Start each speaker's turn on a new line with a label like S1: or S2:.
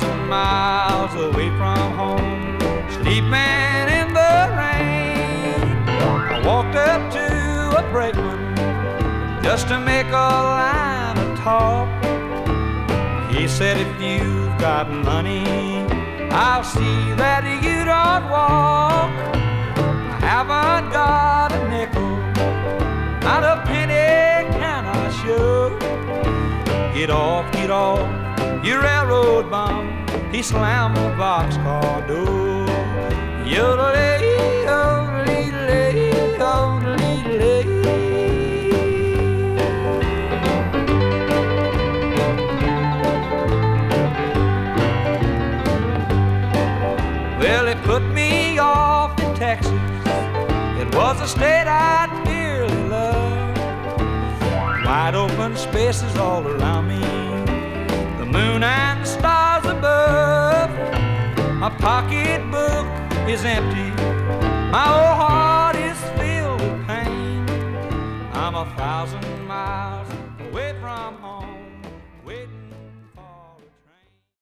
S1: 1,000 miles away from home, sleeping in the rain. I walked up to a brakeman just to make a line of talk. He said, if you've got money, I'll see that you don't walk. I haven't got a nickel, not a penny can I show. Get off, you railroad bum. He slammed the boxcar door. Yodelay, yodelay, yodelay. Well, it put me off in Texas. It was a state I dearly loved. Wide open spaces all around me, the moon and the stars above. My pocketbook is empty, my old heart is filled with pain. I'm 1,000